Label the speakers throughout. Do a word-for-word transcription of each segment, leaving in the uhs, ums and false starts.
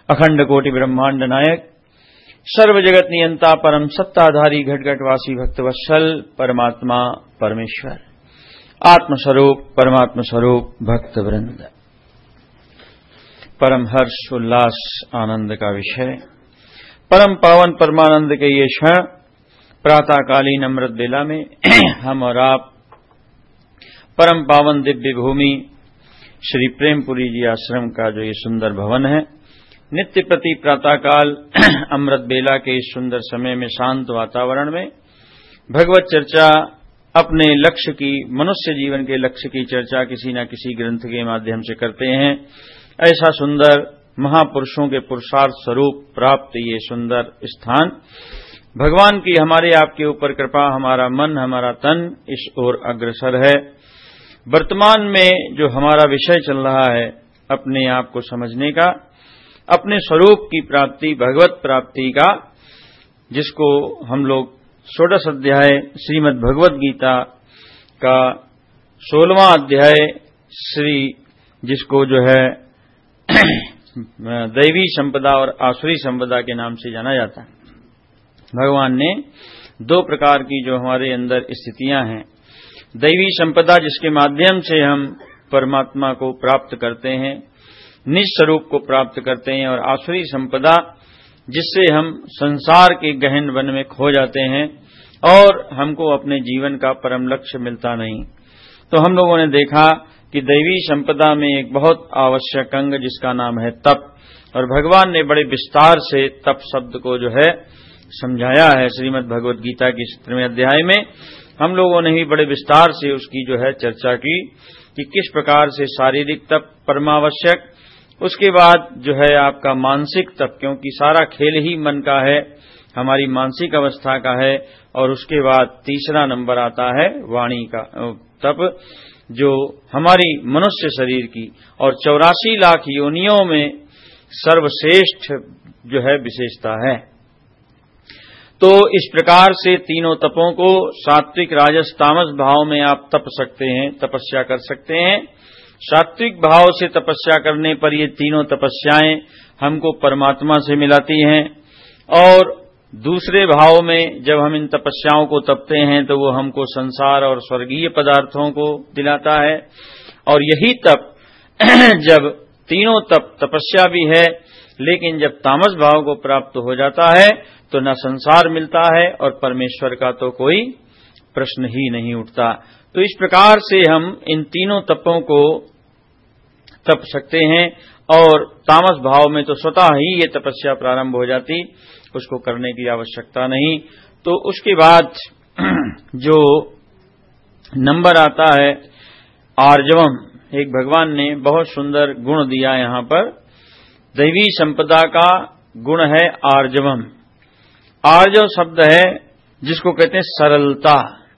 Speaker 1: अखंड कोटि ब्रह्मांड नायक, सर्व जगत नियंता, परम सत्ताधारी, घट घटवासी, भक्तवत्सल परमात्मा परमेश्वर, आत्मस्वरूप परमात्मा स्वरूप भक्त वृंद, परम हर्ष उल्लास आनंद का विषय, परम पावन परमानंद के ये क्षण प्रातःकालीन अमृत बेला में हम और आप परम पावन दिव्य भूमि श्री प्रेमपुरी जी आश्रम का जो ये सुंदर भवन है, नित्य प्रति प्रातःकाल अमृत बेला के इस सुंदर समय में शांत वातावरण में भगवत चर्चा, अपने लक्ष्य की, मनुष्य जीवन के लक्ष्य की चर्चा किसी न किसी ग्रंथ के माध्यम से करते हैं। ऐसा सुंदर महापुरुषों के पुरुषार्थ स्वरूप प्राप्त ये सुंदर स्थान, भगवान की हमारे आपके ऊपर कृपा, हमारा मन हमारा तन इस ओर अग्रसर है। वर्तमान में जो हमारा विषय चल रहा है, अपने आप को समझने का, अपने स्वरूप की प्राप्ति, भगवत प्राप्ति का, जिसको हम लोग षोडश अध्याय श्रीमद् भगवद गीता का सोलहवां अध्याय श्री, जिसको जो है दैवी संपदा और आसुरी संपदा के नाम से जाना जाता है। भगवान ने दो प्रकार की जो हमारे अंदर स्थितियां हैं, दैवी संपदा जिसके माध्यम से हम परमात्मा को प्राप्त करते हैं, निज स्वरूप को प्राप्त करते हैं, और आसुरी संपदा जिससे हम संसार के गहन वन में खो जाते हैं और हमको अपने जीवन का परम लक्ष्य मिलता नहीं। तो हम लोगों ने देखा कि दैवी संपदा में एक बहुत आवश्यक अंग जिसका नाम है तप, और भगवान ने बड़े विस्तार से तप शब्द को जो है समझाया है। श्रीमद् भगवद गीता के सत्रहवें अध्याय में हम लोगों ने भी बड़े विस्तार से उसकी जो है चर्चा की कि किस प्रकार से शारीरिक तप परमावश्यक, उसके बाद जो है आपका मानसिक तप, क्योंकि सारा खेल ही मन का है, हमारी मानसिक अवस्था का है, और उसके बाद तीसरा नंबर आता है वाणी का तप, जो हमारी मनुष्य शरीर की और चौरासी लाख योनियों में सर्वश्रेष्ठ जो है विशेषता है। तो इस प्रकार से तीनों तपों को सात्विक, राजस, तामस भाव में आप तप सकते हैं, तपस्या कर सकते हैं। सात्विक भाव से तपस्या करने पर ये तीनों तपस्याएं हमको परमात्मा से मिलाती हैं, और दूसरे भाव में जब हम इन तपस्याओं को तपते हैं तो वो हमको संसार और स्वर्गीय पदार्थों को दिलाता है। और यही तप जब तीनों तप, तपस्या भी है, लेकिन जब तामस भाव को प्राप्त हो जाता है तो न संसार मिलता है और परमेश्वर का तो कोई प्रश्न ही नहीं उठता। तो इस प्रकार से हम इन तीनों तपों को तप सकते हैं, और तामस भाव में तो स्वतः ही ये तपस्या प्रारंभ हो जाती, उसको करने की आवश्यकता नहीं। तो उसके बाद जो नंबर आता है आर्जवम, एक भगवान ने बहुत सुंदर गुण दिया यहां पर, दैवी संपदा का गुण है आर्जवम। आर्जव शब्द है जिसको कहते हैं सरलता।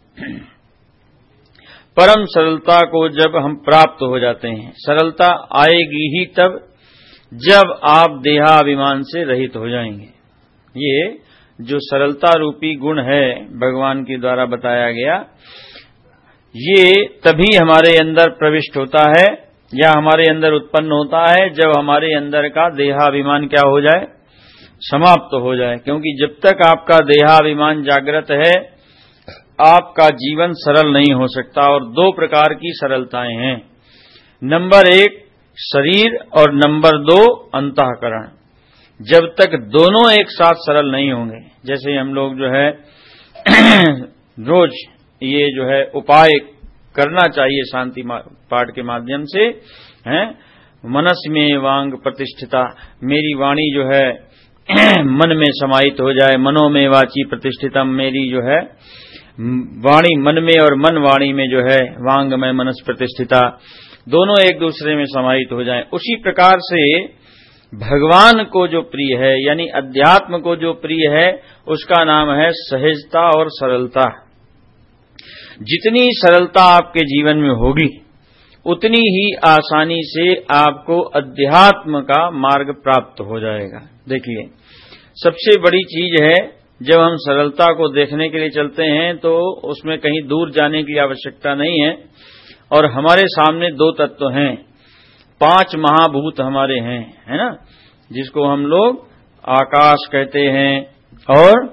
Speaker 1: परम सरलता को जब हम प्राप्त हो जाते हैं, सरलता आएगी ही तब जब आप देहाभिमान से रहित हो जाएंगे। ये जो सरलता रूपी गुण है भगवान के द्वारा बताया गया, ये तभी हमारे अंदर प्रविष्ट होता है या हमारे अंदर उत्पन्न होता है जब हमारे अंदर का देहाभिमान क्या हो जाए, समाप्त तो हो जाए। क्योंकि जब तक आपका देहाभिमान जागृत है, आपका जीवन सरल नहीं हो सकता। और दो प्रकार की सरलताएं हैं, नंबर एक शरीर और नंबर दो अंतःकरण। जब तक दोनों एक साथ सरल नहीं होंगे, जैसे हम लोग जो है रोज ये जो है उपाय करना चाहिए शांति पाठ के माध्यम से, हैं, मनस में वांग प्रतिष्ठिता, मेरी वाणी जो है मन में समाहित हो जाए, मनो में वाची प्रतिष्ठितम, मेरी जो है वाणी मन में और मन वाणी में जो है वांग में मनस प्रतिष्ठिता, दोनों एक दूसरे में समाहित हो जाएं। उसी प्रकार से भगवान को जो प्रिय है, यानी अध्यात्म को जो प्रिय है, उसका नाम है सहजता और सरलता। जितनी सरलता आपके जीवन में होगी, उतनी ही आसानी से आपको अध्यात्म का मार्ग प्राप्त हो जाएगा। देखिए, सबसे बड़ी चीज है, जब हम सरलता को देखने के लिए चलते हैं तो उसमें कहीं दूर जाने की आवश्यकता नहीं है, और हमारे सामने दो तत्व हैं, पांच महाभूत हमारे हैं, है ना। जिसको हम लोग आकाश कहते हैं और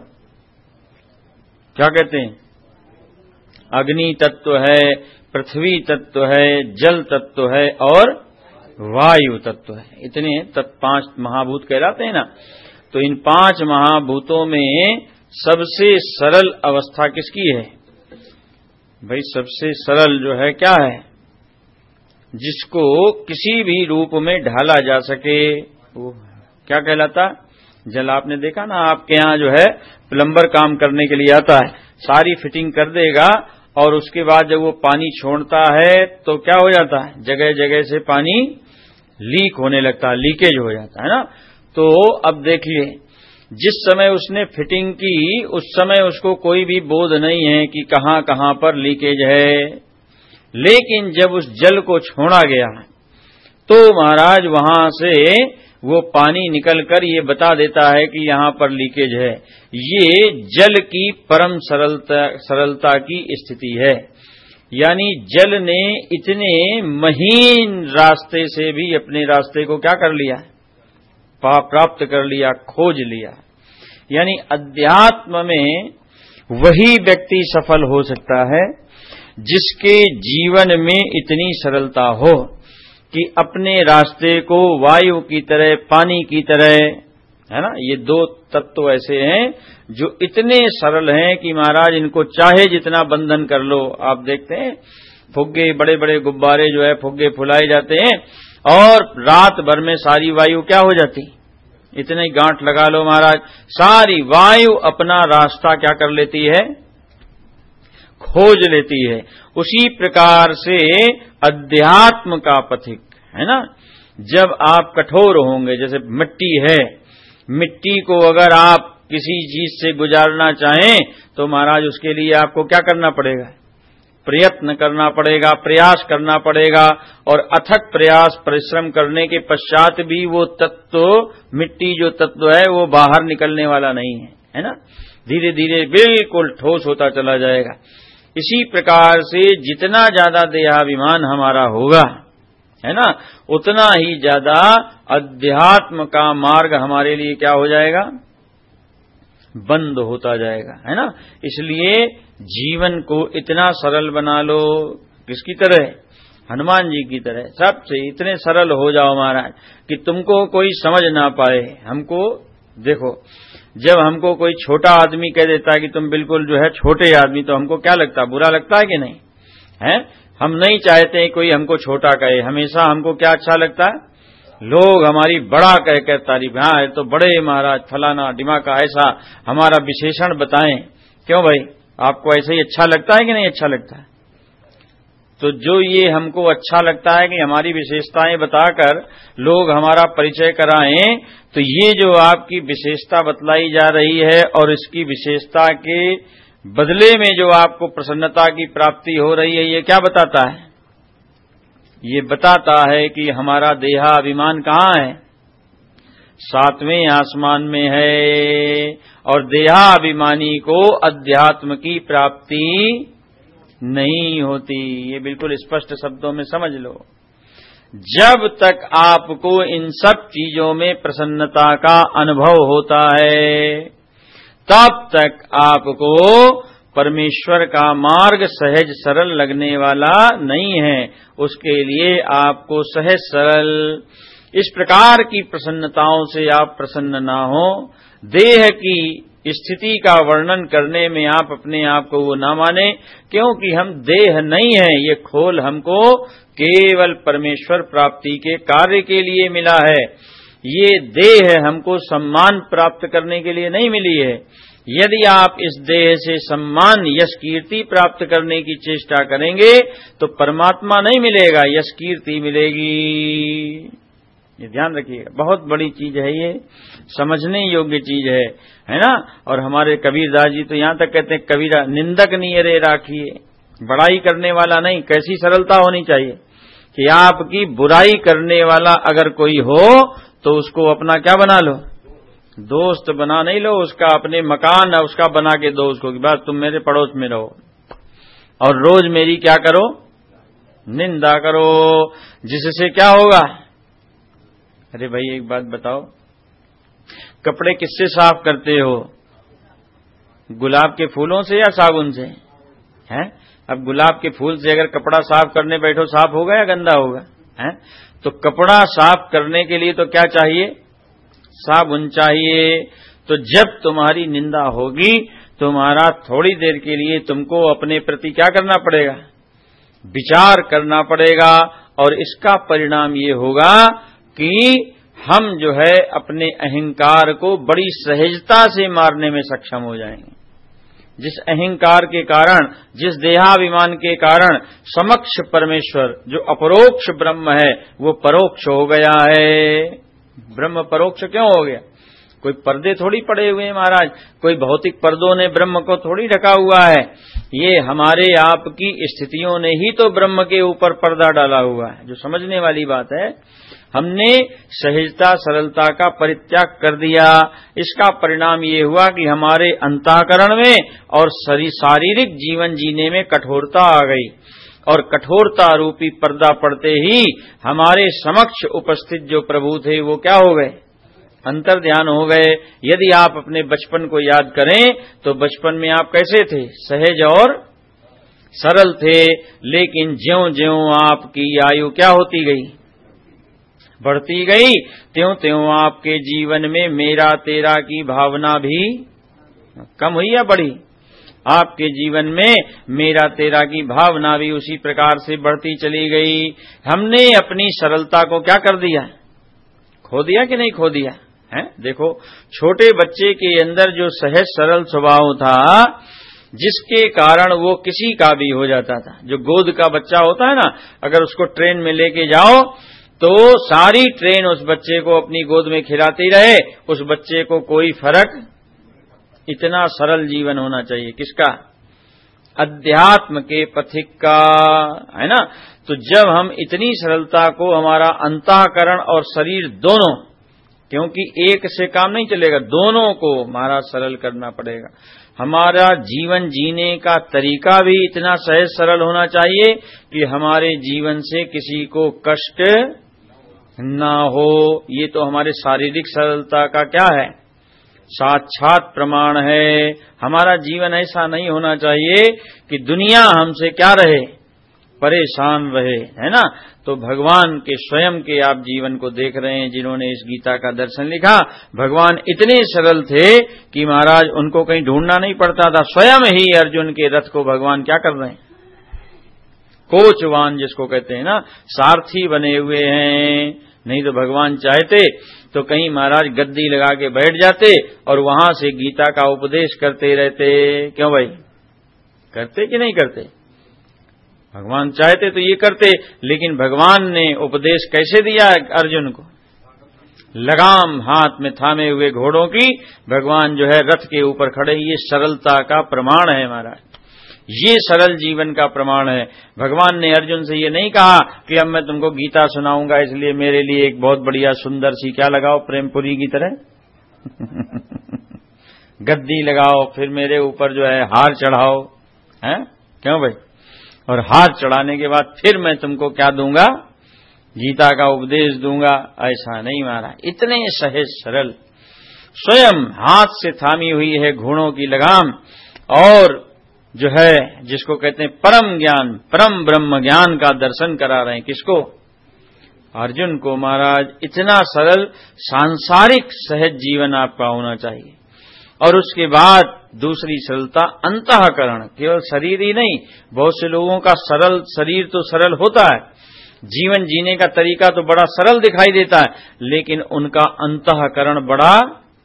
Speaker 1: क्या कहते हैं, अग्नि तत्व है, पृथ्वी तत्व है, जल तत्व है और वायु तत्व है। इतने तत् पांच महाभूत कहलाते हैं ना। तो इन पांच महाभूतों में सबसे सरल अवस्था किसकी है भाई? सबसे सरल जो है क्या है? जिसको किसी भी रूप में ढाला जा सके वो क्या कहलाता? जल। आपने देखा ना, आपके यहाँ जो है प्लम्बर काम करने के लिए आता है, सारी फिटिंग कर देगा और उसके बाद जब वो पानी छोड़ता है तो क्या हो जाता है? जगह जगह से पानी लीक होने लगता है, लीकेज हो जाता है ना। तो अब देखिए, जिस समय उसने फिटिंग की उस समय उसको कोई भी बोध नहीं है कि कहां कहां पर लीकेज है, लेकिन जब उस जल को छोड़ा गया तो महाराज वहां से वो पानी निकलकर ये बता देता है कि यहां पर लीकेज है। ये जल की परम सरलता सरलता की स्थिति है। यानी जल ने इतने महीन रास्ते से भी अपने रास्ते को क्या कर लिया? प्राप्त कर लिया, खोज लिया। यानी अध्यात्म में वही व्यक्ति सफल हो सकता है जिसके जीवन में इतनी सरलता हो कि अपने रास्ते को वायु की तरह, पानी की तरह, है ना, ये दो तत्व ऐसे हैं जो इतने सरल हैं कि महाराज इनको चाहे जितना बंधन कर लो। आप देखते हैं फुग्गे, बड़े बड़े गुब्बारे जो है फुग्गे फुलाए जाते हैं और रात भर में सारी वायु क्या हो जाती? इतने गांठ लगा लो महाराज, सारी वायु अपना रास्ता क्या कर लेती है? खोज लेती है। उसी प्रकार से अध्यात्म का पथिक है ना, जब आप कठोर होंगे, जैसे मिट्टी है, मिट्टी को अगर आप किसी चीज से गुजारना चाहें तो महाराज उसके लिए आपको क्या करना पड़ेगा? प्रयत्न करना पड़ेगा, प्रयास करना पड़ेगा। और अथक प्रयास परिश्रम करने के पश्चात भी वो तत्व, मिट्टी जो तत्व है वो बाहर निकलने वाला नहीं है, है ना, धीरे धीरे बिल्कुल ठोस होता चला जाएगा। इसी प्रकार से जितना ज्यादा देहाभिमान हमारा होगा, है ना, उतना ही ज्यादा अध्यात्म का मार्ग हमारे लिए क्या हो जाएगा? बंद होता जाएगा, है ना। इसलिए जीवन को इतना सरल बना लो, किसकी तरह? हनुमान जी की तरह। सबसे इतने सरल हो जाओ महाराज कि तुमको कोई समझ ना पाए। हमको देखो, जब हमको कोई छोटा आदमी कह देता है कि तुम बिल्कुल जो है छोटे आदमी, तो हमको क्या लगता है? बुरा लगता है कि नहीं? है, हम नहीं चाहते कोई हमको छोटा कहे। हमेशा हमको क्या अच्छा लगता है? लोग हमारी बड़ा कह कर तारीफ, हाँ तो बड़े महाराज फलाना डिमाका, ऐसा हमारा विशेषण बताएं। क्यों भाई, आपको ऐसे ही अच्छा लगता है कि नहीं अच्छा लगता है? तो जो ये हमको अच्छा लगता है कि हमारी विशेषताएं बताकर लोग हमारा परिचय कराएं, तो ये जो आपकी विशेषता बतलाई जा रही है और इसकी विशेषता के बदले में जो आपको प्रसन्नता की प्राप्ति हो रही है, ये क्या बताता है? ये बताता है कि हमारा देहाभिमान कहाँ है? सातवें आसमान में है। और देहाभिमानी को अध्यात्म की प्राप्ति नहीं होती। ये बिल्कुल स्पष्ट शब्दों में समझ लो। जब तक आपको इन सब चीजों में प्रसन्नता का अनुभव होता है, तब तक आपको परमेश्वर का मार्ग सहज सरल लगने वाला नहीं है। उसके लिए आपको सहज सरल इस प्रकार की प्रसन्नताओं से आप प्रसन्न ना हो। देह की स्थिति का वर्णन करने में आप अपने आप को वो ना माने, क्योंकि हम देह नहीं है। ये खोल हमको केवल परमेश्वर प्राप्ति के कार्य के लिए मिला है। ये देह हमको सम्मान प्राप्त करने के लिए नहीं मिली है। यदि आप इस देह से सम्मान, यश कीर्ति प्राप्त करने की चेष्टा करेंगे तो परमात्मा नहीं मिलेगा, यश कीर्ति मिलेगी। ये ध्यान रखिएगा, बहुत बड़ी चीज है, ये समझने योग्य चीज है, है ना। और हमारे कबीरदास जी तो यहां तक कहते हैं, कबीरा निंदक नियरे राखिए, बड़ाई करने वाला नहीं। कैसी सरलता होनी चाहिए कि आपकी बुराई करने वाला अगर कोई हो तो उसको अपना क्या बना लो? दोस्त बना नहीं लो, उसका अपने मकान है उसका बना के दो उसको कि बस तुम मेरे पड़ोस में रहो और रोज मेरी क्या करो? निंदा करो। जिससे क्या होगा? अरे भाई एक बात बताओ, कपड़े किससे साफ करते हो? गुलाब के फूलों से या साबुन से? हैं? अब गुलाब के फूल से अगर कपड़ा साफ करने बैठो, साफ होगा या गंदा होगा? हैं? तो कपड़ा साफ करने के लिए तो क्या चाहिए? साबुन चाहिए। तो जब तुम्हारी निंदा होगी, तुम्हारा थोड़ी देर के लिए तुमको अपने प्रति क्या करना पड़ेगा? विचार करना पड़ेगा। और इसका परिणाम ये होगा कि हम जो है अपने अहंकार को बड़ी सहजता से मारने में सक्षम हो जाएंगे। जिस अहंकार के कारण, जिस देहाभिमान के कारण समक्ष परमेश्वर जो अपरोक्ष ब्रह्म है वो परोक्ष हो गया है। ब्रह्म परोक्ष क्यों हो गया? कोई पर्दे थोड़ी पड़े हुए हैं महाराज, कोई भौतिक पर्दों ने ब्रह्म को थोड़ी ढका हुआ है। ये हमारे आप की स्थितियों ने ही तो ब्रह्म के ऊपर पर्दा डाला हुआ है। जो समझने वाली बात है, हमने सहजता सरलता का परित्याग कर दिया। इसका परिणाम ये हुआ कि हमारे अंतःकरण में और शारीरिक जीवन जीने में कठोरता आ गई। और कठोरता रूपी पर्दा पड़ते ही हमारे समक्ष उपस्थित जो प्रभु थे वो क्या हो गए? अंतर ध्यान हो गए। यदि आप अपने बचपन को याद करें तो बचपन में आप कैसे थे? सहज और सरल थे। लेकिन ज्यों-ज्यों आपकी आयु क्या होती गई? बढ़ती गई, त्यों-त्यों आपके जीवन में मेरा तेरा की भावना भी कम हुई या बढ़ी? आपके जीवन में मेरा तेरा की भावना भी उसी प्रकार से बढ़ती चली गई। हमने अपनी सरलता को क्या कर दिया? खो दिया कि नहीं खो दिया? है? देखो, छोटे बच्चे के अंदर जो सहज सरल स्वभाव था, जिसके कारण वो किसी का भी हो जाता था। जो गोद का बच्चा होता है ना, अगर उसको ट्रेन में लेके जाओ तो सारी ट्रेन उस बच्चे को अपनी गोद में खिलाती रहे, उस बच्चे को कोई फर्क। इतना सरल जीवन होना चाहिए। किसका? अध्यात्म के पथिक का, है ना। तो जब हम इतनी सरलता को, हमारा अंतःकरण और शरीर दोनों, क्योंकि एक से काम नहीं चलेगा, दोनों को हमारा सरल करना पड़ेगा। हमारा जीवन जीने का तरीका भी इतना सहज सरल होना चाहिए कि हमारे जीवन से किसी को कष्ट ना हो। ये तो हमारे शारीरिक सरलता का क्या है? साक्षात प्रमाण है। हमारा जीवन ऐसा नहीं होना चाहिए कि दुनिया हमसे क्या रहे? परेशान रहे, है ना। तो भगवान के स्वयं के आप जीवन को देख रहे हैं, जिन्होंने इस गीता का दर्शन लिखा। भगवान इतने सरल थे कि महाराज उनको कहीं ढूंढना नहीं पड़ता था। स्वयं ही अर्जुन के रथ को भगवान क्या कर रहे हैं? कोचवान जिसको कहते हैं ना, सारथी बने हुए हैं। नहीं तो भगवान चाहते तो कहीं महाराज गद्दी लगा के बैठ जाते और वहां से गीता का उपदेश करते रहते। क्यों भाई? करते कि नहीं करते? भगवान चाहते तो ये करते, लेकिन भगवान ने उपदेश कैसे दिया अर्जुन को? लगाम हाथ में थामे हुए घोड़ों की भगवान जो है रथ के ऊपर खड़े। ये सरलता का प्रमाण है महाराज, ये सरल जीवन का प्रमाण है। भगवान ने अर्जुन से ये नहीं कहा कि अब मैं तुमको गीता सुनाऊंगा, इसलिए मेरे लिए एक बहुत बढ़िया सुंदर सी क्या लगाओ, प्रेमपुरी की तरह गद्दी लगाओ, फिर मेरे ऊपर जो है हार चढ़ाओ, हैं? क्यों भाई? और हार चढ़ाने के बाद फिर मैं तुमको क्या दूंगा? गीता का उपदेश दूंगा। ऐसा नहीं मारा। इतने सहज सरल, स्वयं हाथ से थामी हुई है घोड़ों की लगाम, और जो है जिसको कहते हैं परम ज्ञान, परम ब्रह्म ज्ञान का दर्शन करा रहे हैं। किसको? अर्जुन को। महाराज इतना सरल सांसारिक सहज जीवन आपका होना चाहिए। और उसके बाद दूसरी सरलता अंतःकरण, केवल शरीर ही नहीं। बहुत से लोगों का सरल शरीर तो सरल होता है, जीवन जीने का तरीका तो बड़ा सरल दिखाई देता है, लेकिन उनका अंतःकरण बड़ा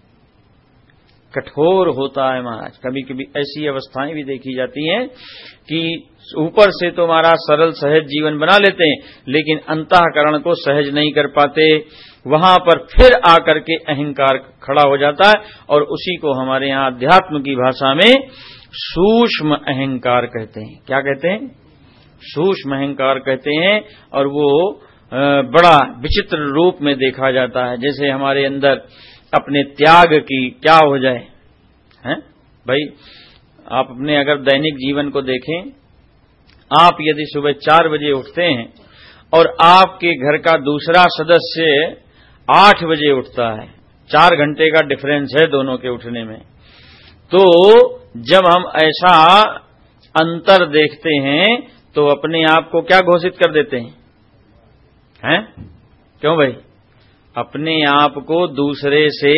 Speaker 1: कठोर होता है महाराज। कभी कभी ऐसी अवस्थाएं भी देखी जाती हैं कि ऊपर से तो हमारा सरल सहज जीवन बना लेते हैं, लेकिन अंतःकरण को सहज नहीं कर पाते। वहां पर फिर आकर के अहंकार खड़ा हो जाता है, और उसी को हमारे यहाँ अध्यात्म की भाषा में सूक्ष्म अहंकार कहते हैं। क्या कहते हैं? सूक्ष्म अहंकार कहते हैं। और वो बड़ा विचित्र रूप में देखा जाता है, जैसे हमारे अंदर अपने त्याग की क्या हो जाए, हैं भाई? आप अपने अगर दैनिक जीवन को देखें, आप यदि सुबह चार बजे उठते हैं और आपके घर का दूसरा सदस्य आठ बजे उठता है, चार घंटे का डिफरेंस है दोनों के उठने में। तो जब हम ऐसा अंतर देखते हैं तो अपने आप को क्या घोषित कर देते हैं, हैं? क्यों भाई? अपने आप को दूसरे से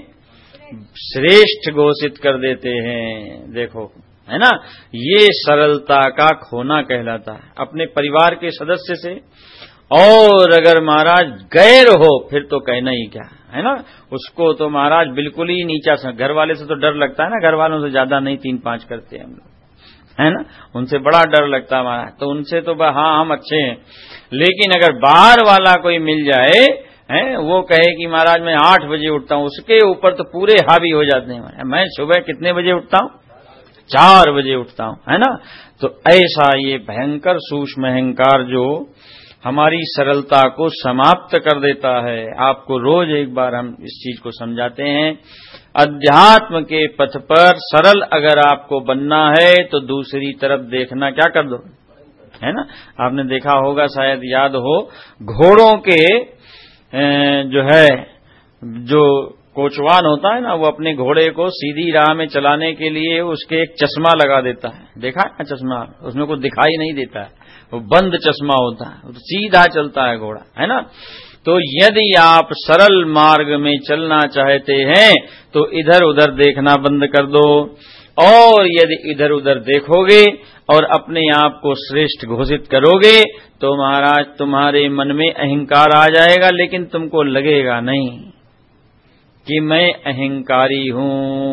Speaker 1: श्रेष्ठ घोषित कर देते हैं। देखो, है ना, ये सरलता का खोना कहलाता है अपने परिवार के सदस्य से। और अगर महाराज गैर हो फिर तो कहना ही क्या, है ना, उसको तो महाराज बिल्कुल ही नीचा सा। घर वाले से तो डर लगता है ना, घर वालों से ज्यादा नहीं तीन पांच करते हैं हम लोग, है ना, उनसे बड़ा डर लगता है महाराज। तो उनसे तो हाँ हम अच्छे हैं, लेकिन अगर बाहर वाला कोई मिल जाए, है, वो कहे कि महाराज मैं आठ बजे उठता हूं, उसके ऊपर तो पूरे हावी हो जाते हैं। मैं सुबह कितने बजे उठता हूं? चार बजे उठता हूं, है ना। तो ऐसा ये भयंकर सूक्ष्म अहंकार जो हमारी सरलता को समाप्त कर देता है। आपको रोज एक बार हम इस चीज को समझाते हैं। अध्यात्म के पथ पर सरल अगर आपको बनना है तो दूसरी तरफ देखना क्या कर दो, है ना। आपने देखा होगा, शायद याद हो, घोड़ों के जो है जो कोचवान होता है ना, वो अपने घोड़े को सीधी राह में चलाने के लिए उसके एक चश्मा लगा देता है। देखा है चश्मा? उसमें कुछ दिखाई नहीं देता है, वो बंद चश्मा होता है, तो सीधा चलता है घोड़ा, है ना। तो यदि आप सरल मार्ग में चलना चाहते हैं तो इधर उधर देखना बंद कर दो। और यदि इधर उधर देखोगे और अपने आप को श्रेष्ठ घोषित करोगे तो महाराज तुम्हारे मन में अहंकार आ जाएगा, लेकिन तुमको लगेगा नहीं कि मैं अहंकारी हूं,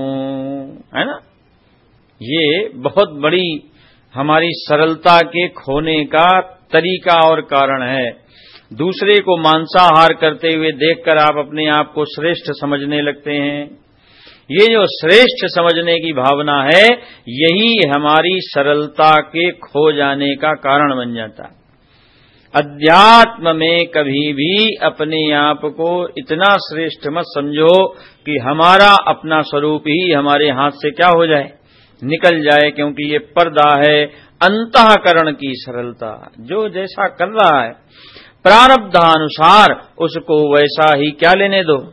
Speaker 1: है ना। ये बहुत बड़ी हमारी सरलता के खोने का तरीका और कारण है। दूसरे को मांसाहार करते हुए देखकर आप अपने आप को श्रेष्ठ समझने लगते हैं। ये जो श्रेष्ठ समझने की भावना है, यही हमारी सरलता के खो जाने का कारण बन जाता है। अध्यात्म में कभी भी अपने आप को इतना श्रेष्ठ मत समझो कि हमारा अपना स्वरूप ही हमारे हाथ से क्या हो जाए, निकल जाए, क्योंकि ये पर्दा है अंतःकरण की सरलता। जो जैसा कर रहा है प्रारब्धानुसार उसको वैसा ही क्या लेने दो,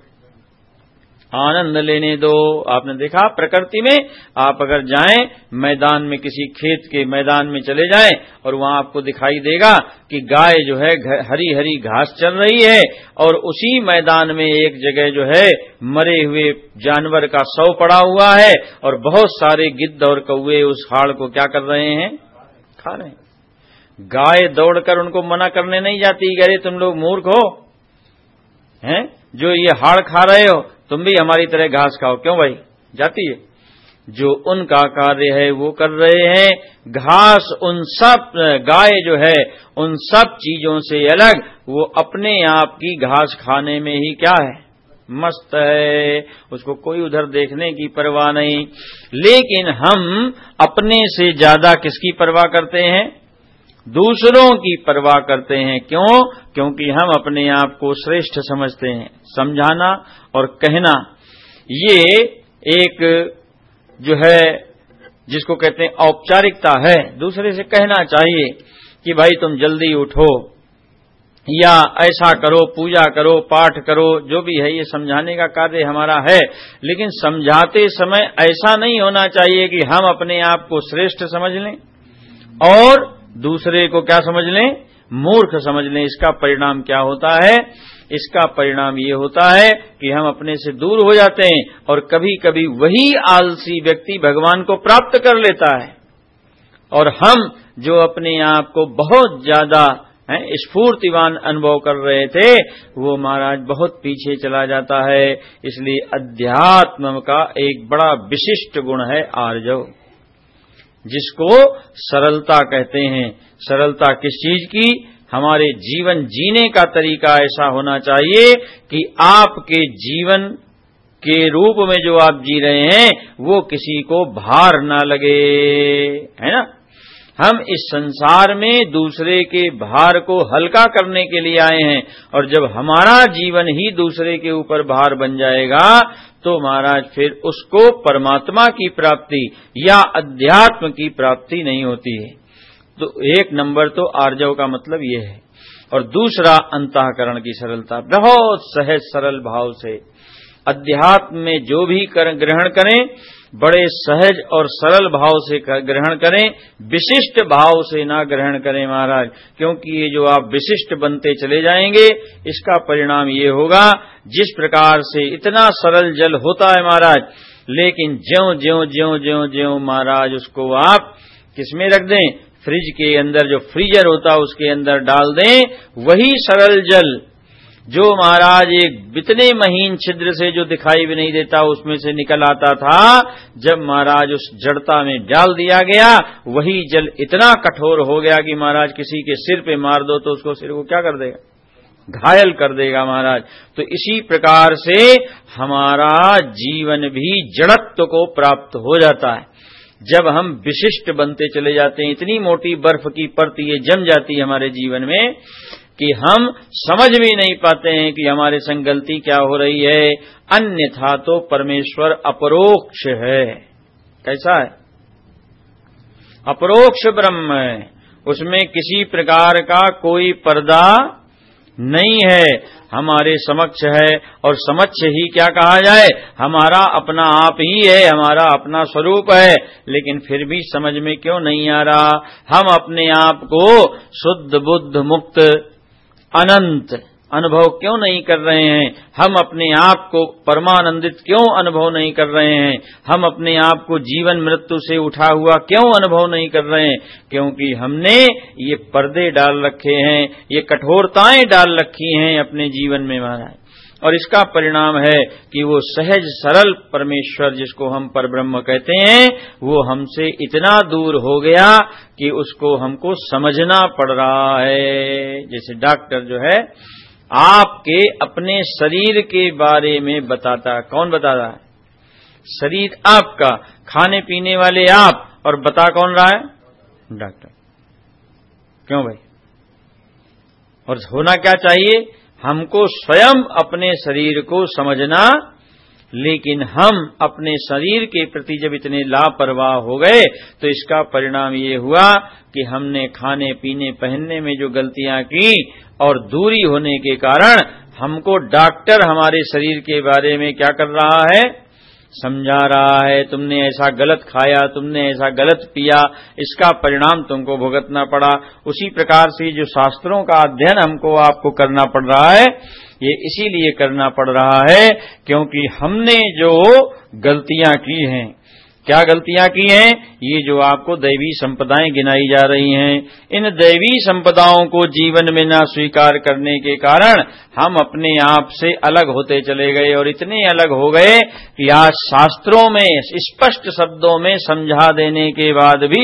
Speaker 1: आनंद लेने दो। आपने देखा प्रकृति में, आप अगर जाएं मैदान में, किसी खेत के मैदान में चले जाएं और वहां आपको दिखाई देगा कि गाय जो है हरी हरी घास चल रही है और उसी मैदान में एक जगह जो है मरे हुए जानवर का शव पड़ा हुआ है और बहुत सारे गिद्ध और कौवे उस हाड़ को क्या कर रहे हैं, खा रहे हैं। गाय दौड़कर उनको मना करने नहीं जाती, अरे तुम लोग मूर्ख हो, हैं, जो ये हाड़ खा रहे हो, तुम भी हमारी तरह घास खाओ। क्यों भाई? जाती है। जो उनका कार्य है वो कर रहे हैं। घास उन सब, गाय जो है उन सब चीजों से अलग, वो अपने आप की घास खाने में ही क्या है, मस्त है, उसको कोई उधर देखने की परवाह नहीं। लेकिन हम अपने से ज्यादा किसकी परवाह करते हैं? दूसरों की परवाह करते हैं। क्यों? क्योंकि हम अपने आप को श्रेष्ठ समझते हैं। समझाना और कहना ये एक जो है जिसको कहते हैं औपचारिकता है। दूसरे से कहना चाहिए कि भाई तुम जल्दी उठो या ऐसा करो, पूजा करो, पाठ करो, जो भी है, ये समझाने का कार्य हमारा है। लेकिन समझाते समय ऐसा नहीं होना चाहिए कि हम अपने आप को श्रेष्ठ समझ लें और दूसरे को क्या समझ लें, मूर्ख समझ लें। इसका परिणाम क्या होता है? इसका परिणाम ये होता है कि हम अपने से दूर हो जाते हैं और कभी कभी वही आलसी व्यक्ति भगवान को प्राप्त कर लेता है और हम जो अपने आप को बहुत ज्यादा स्फूर्तिवान अनुभव कर रहे थे वो महाराज बहुत पीछे चला जाता है। इसलिए अध्यात्म का एक बड़ा विशिष्ट गुण है आर्जव, जिसको सरलता कहते हैं। सरलता किस चीज की? हमारे जीवन जीने का तरीका ऐसा होना चाहिए कि आपके जीवन के रूप में जो आप जी रहे हैं वो किसी को भार ना लगे, है ना। हम इस संसार में दूसरे के भार को हल्का करने के लिए आए हैं और जब हमारा जीवन ही दूसरे के ऊपर भार बन जाएगा तो महाराज फिर उसको परमात्मा की प्राप्ति या अध्यात्म की प्राप्ति नहीं होती है। तो एक नंबर तो आर्जव का मतलब ये है। और दूसरा अंतःकरण की सरलता, बहुत सहज सरल भाव से अध्यात्म में जो भी कर, ग्रहण करें बड़े सहज और सरल भाव से ग्रहण करें, विशिष्ट भाव से ना ग्रहण करें महाराज, क्योंकि ये जो आप विशिष्ट बनते चले जाएंगे इसका परिणाम ये होगा, जिस प्रकार से इतना सरल जल होता है महाराज, लेकिन ज्यों ज्यों ज्यों ज्यों ज्यों महाराज उसको आप किसमें रख दें, फ्रिज के अंदर, जो फ्रीजर होता है उसके अंदर डाल दें, वही सरल जल जो महाराज एक इतने महीन छिद्र से जो दिखाई भी नहीं देता उसमें से निकल आता था, जब महाराज उस जड़ता में डाल दिया गया, वही जल इतना कठोर हो गया कि महाराज किसी के सिर पे मार दो तो उसको सिर को क्या कर देगा, घायल कर देगा महाराज। तो इसी प्रकार से हमारा जीवन भी जड़त्व को प्राप्त हो जाता है जब हम विशिष्ट बनते चले जाते हैं। इतनी मोटी बर्फ की परत ये जम जाती है हमारे जीवन में कि हम समझ भी नहीं पाते हैं कि हमारे संग गलती क्या हो रही है, अन्यथा तो परमेश्वर अपरोक्ष है। कैसा है? अपरोक्ष ब्रह्म है, उसमें किसी प्रकार का कोई पर्दा नहीं है, हमारे समक्ष है, और समक्ष ही क्या कहा जाए, हमारा अपना आप ही है, हमारा अपना स्वरूप है। लेकिन फिर भी समझ में क्यों नहीं आ रहा, हम अपने आप को शुद्ध बुद्ध मुक्त अनंत अनुभव क्यों नहीं कर रहे हैं, हम अपने आप को परमानंदित क्यों अनुभव नहीं कर रहे हैं, हम अपने आप को जीवन मृत्यु से उठा हुआ क्यों अनुभव नहीं कर रहे हैं, क्योंकि हमने ये पर्दे डाल रखे हैं, ये कठोरताएं डाल रखी हैं अपने जीवन में महाराज। और इसका परिणाम है कि वो सहज सरल परमेश्वर जिसको हम परब्रह्म कहते हैं, वो हमसे इतना दूर हो गया कि उसको हमको समझना पड़ रहा है। जैसे डॉक्टर जो है आपके अपने शरीर के बारे में बताता है, कौन बताता है? शरीर आपका, खाने पीने वाले आप, और बता कौन रहा है? डॉक्टर। क्यों भाई? और होना क्या चाहिए, हमको स्वयं अपने शरीर को समझना, लेकिन हम अपने शरीर के प्रति जब इतने लापरवाह हो गए तो इसका परिणाम ये हुआ कि हमने खाने पीने पहनने में जो गलतियां की और दूरी होने के कारण हमको डॉक्टर हमारे शरीर के बारे में क्या कर रहा है, समझा रहा है, तुमने ऐसा गलत खाया, तुमने ऐसा गलत पिया, इसका परिणाम तुमको भुगतना पड़ा। उसी प्रकार से जो शास्त्रों का अध्ययन हमको आपको करना पड़ रहा है, ये इसीलिए करना पड़ रहा है क्योंकि हमने जो गलतियां की हैं, क्या गलतियां की हैं, ये जो आपको दैवी संपदाएं गिनाई जा रही हैं, इन दैवी संपदाओं को जीवन में ना स्वीकार करने के कारण हम अपने आप से अलग होते चले गए, और इतने अलग हो गए कि आज शास्त्रों में स्पष्ट शब्दों में समझा देने के बाद भी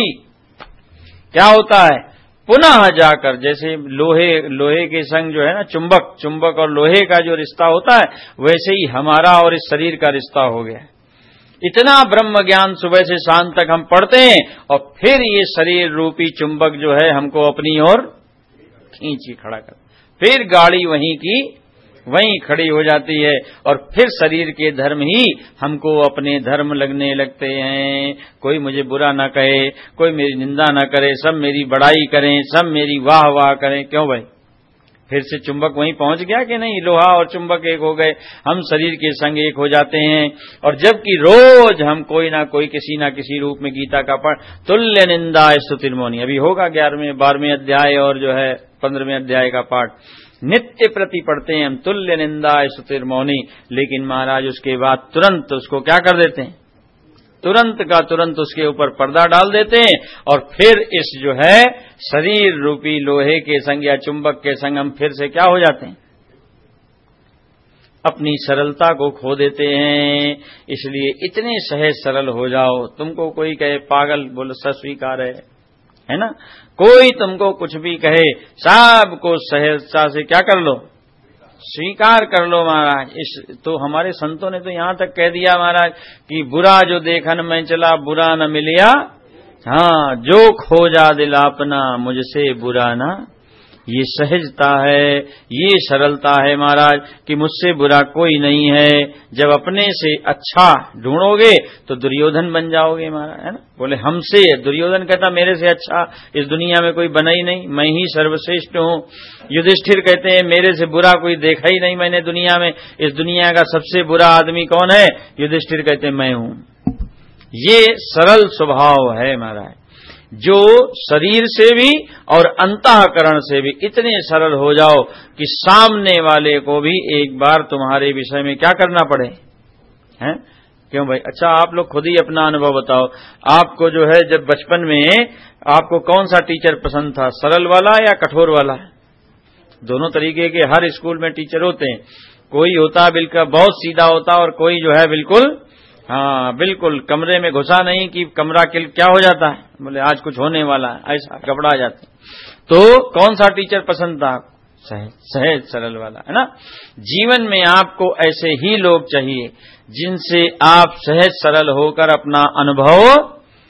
Speaker 1: क्या होता है, पुनः जाकर, जैसे लोहे लोहे के संग जो है ना चुंबक चुंबक और लोहे का जो रिश्ता होता है, वैसे ही हमारा और इस शरीर का रिश्ता हो गया। इतना ब्रह्म ज्ञान सुबह से शाम तक हम पढ़ते हैं और फिर ये शरीर रूपी चुंबक जो है हमको अपनी ओर खींची खड़ा कर, फिर गाड़ी वहीं की वहीं खड़ी हो जाती है, और फिर शरीर के धर्म ही हमको अपने धर्म लगने लगते हैं। कोई मुझे बुरा ना कहे, कोई मेरी निंदा ना करे, सब मेरी बड़ाई करें, सब मेरी वाह वाह करें। क्यों भाई? फिर से चुंबक वहीं पहुंच गया कि नहीं, लोहा और चुंबक एक हो गए, हम शरीर के संग एक हो जाते हैं। और जबकि रोज हम कोई ना कोई किसी ना किसी रूप में गीता का पाठ, तुल्य निंदा स्तुतिर्मौनि, अभी होगा ग्यारहवें बारहवें अध्याय और जो है पंद्रहवें अध्याय का पाठ नित्य प्रति पढ़ते हैं हम, तुल्य निंदा स्तुतिर्मौनि। लेकिन महाराज उसके बाद तुरंत उसको क्या कर देते हैं, तुरंत का तुरंत उसके ऊपर पर्दा डाल देते हैं, और फिर इस जो है शरीर रूपी लोहे के संग या चुंबक के संग हम फिर से क्या हो जाते हैं, अपनी सरलता को खो देते हैं। इसलिए इतने सहज सरल हो जाओ, तुमको कोई कहे पागल, बोलो स्वीकार है, है ना, कोई तुमको कुछ भी कहे, सबको सहजता से क्या कर लो, स्वीकार कर लो महाराज। इस तो हमारे संतों ने तो यहां तक कह दिया महाराज कि बुरा जो देखन में चला बुरा न मिलिया, हाँ जो खोजा दिल अपना मुझसे बुरा ना ये सहजता है, ये सरलता है महाराज कि मुझसे बुरा कोई नहीं है। जब अपने से अच्छा ढूंढोगे तो दुर्योधन बन जाओगे महाराज, है ना। बोले हमसे, दुर्योधन कहता मेरे से अच्छा इस दुनिया में कोई बना ही नहीं, मैं ही सर्वश्रेष्ठ हूं। युधिष्ठिर कहते हैं मेरे से बुरा कोई देखा ही नहीं मैंने दुनिया में, इस दुनिया का सबसे बुरा आदमी कौन है? युधिष्ठिर कहते हैं मैं हूं। ये सरल स्वभाव है महाराज, जो शरीर से भी और अंतःकरण से भी इतने सरल हो जाओ कि सामने वाले को भी एक बार तुम्हारे विषय में क्या करना पड़े, हैं? क्यों भाई? अच्छा आप लोग खुद ही अपना अनुभव बताओ। आपको जो है जब बचपन में आपको कौन सा टीचर पसंद था, सरल वाला या कठोर वाला? दोनों तरीके के हर स्कूल में टीचर होते हैं। कोई होता बिल्कुल बहुत सीधा होता और कोई जो है बिल्कुल, हाँ बिल्कुल कमरे में घुसा नहीं कि कमरा क्या हो जाता है, बोले आज कुछ होने वाला है, ऐसा घबरा जाते। तो कौन सा टीचर पसंद था? सहज सहज सरल वाला, है ना। जीवन में आपको ऐसे ही लोग चाहिए जिनसे आप सहज सरल होकर अपना अनुभव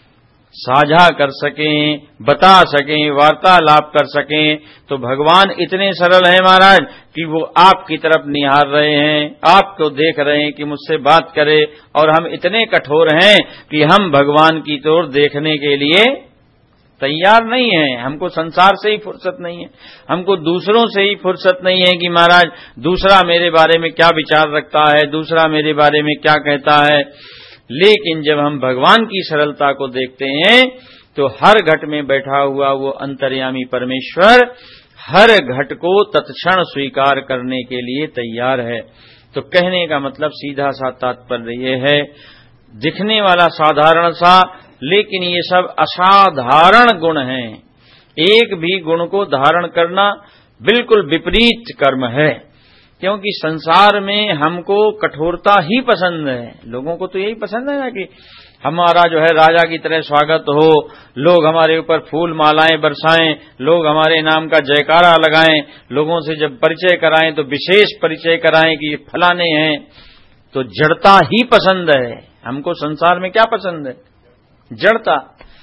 Speaker 1: साझा कर सकें, बता सकें, वार्तालाप कर सकें। तो भगवान इतने सरल हैं महाराज कि वो आपकी तरफ निहार रहे हैं, आपको देख रहे हैं कि मुझसे बात करे, और हम इतने कठोर हैं कि हम भगवान की ओर देखने के लिए तैयार नहीं हैं। हमको संसार से ही फुर्सत नहीं है, हमको दूसरों से ही फुर्सत नहीं है कि महाराज दूसरा मेरे बारे में क्या विचार रखता है, दूसरा मेरे बारे में क्या कहता है। लेकिन जब हम भगवान की सरलता को देखते हैं तो हर घट में बैठा हुआ वो अंतर्यामी परमेश्वर हर घट को तत्क्षण स्वीकार करने के लिए तैयार है। तो कहने का मतलब सीधा सा तात्पर्य ये है, दिखने वाला साधारण सा, लेकिन ये सब असाधारण गुण हैं। एक भी गुण को धारण करना बिल्कुल विपरीत कर्म है, क्योंकि संसार में हमको कठोरता ही पसंद है। लोगों को तो यही पसंद है ना कि हमारा जो है राजा की तरह स्वागत हो, लोग हमारे ऊपर फूल मालाएं बरसाएं, लोग हमारे नाम का जयकारा लगाएं, लोगों से जब परिचय कराएं तो विशेष परिचय कराएं कि ये फलाने हैं। तो जड़ता ही पसंद है हमको। संसार में क्या पसंद है? जड़ता।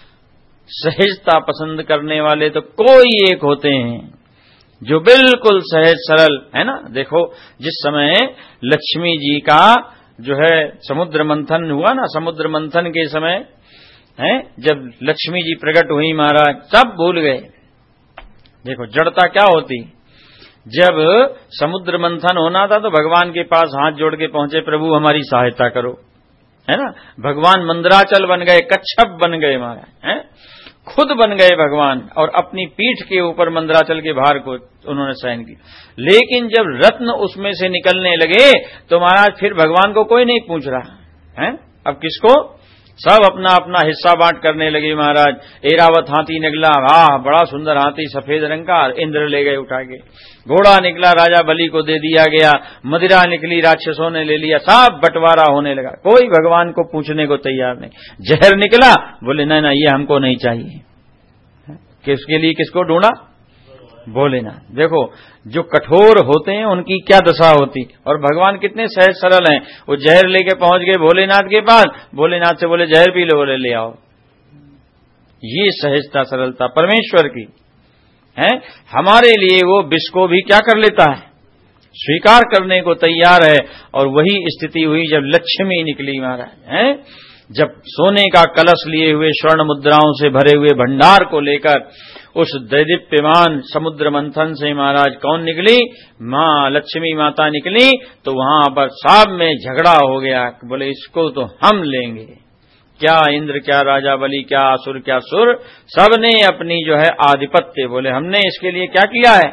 Speaker 1: सहजता पसंद करने वाले तो कोई एक होते हैं जो बिल्कुल सहज सरल, है ना। देखो जिस समय लक्ष्मी जी का जो है समुद्र मंथन हुआ ना, समुद्र मंथन के समय है जब लक्ष्मी जी प्रकट हुई महाराज, सब भूल गए। देखो जड़ता क्या होती। जब समुद्र मंथन होना था तो भगवान के पास हाथ जोड़ के पहुंचे, प्रभु हमारी सहायता करो, है ना। भगवान मंदराचल बन गए, कच्छप बन गए महाराज, हैं खुद बन गए भगवान, और अपनी पीठ के ऊपर मंदराचल के भार को उन्होंने सहन किया। लेकिन जब रत्न उसमें से निकलने लगे तो महाराज फिर भगवान को कोई नहीं पूछ रहा है। अब किसको? सब अपना अपना हिस्सा बांट करने लगे महाराज। एरावत हाथी निकला, वाह बड़ा सुंदर हाथी सफेद रंग का, इंद्र ले गए उठा के। घोड़ा निकला, राजा बलि को दे दिया गया। मदिरा निकली, राक्षसों ने ले लिया। सब बंटवारा होने लगा, कोई भगवान को पूछने को तैयार नहीं। जहर निकला, बोले नहीं ना ये हमको नहीं चाहिए। किसके लिए किसको ढूंढा? भोलेनाथ। देखो जो कठोर होते हैं उनकी क्या दशा होती, और भगवान कितने सहज सरल हैं। वो जहर लेके पहुंच गए भोलेनाथ के पास, भोलेनाथ से बोले जहर पी लो, बोले ले आओ। ये सहजता सरलता परमेश्वर की है। हमारे लिए वो विष को भी क्या कर लेता है, स्वीकार करने को तैयार है। और वही स्थिति हुई जब लक्ष्मी निकली महाराज, है जब सोने का कलश लिए हुए, स्वर्ण मुद्राओं से भरे हुए भंडार को लेकर उस दैदीप्यमान समुद्र मंथन से महाराज कौन निकली? मां लक्ष्मी माता निकली। तो वहां पर सब में झगड़ा हो गया, बोले इसको तो हम लेंगे। क्या इंद्र, क्या राजा बलि, क्या असुर, क्या सुर, सबने अपनी जो है आधिपत्य, बोले हमने इसके लिए क्या किया है?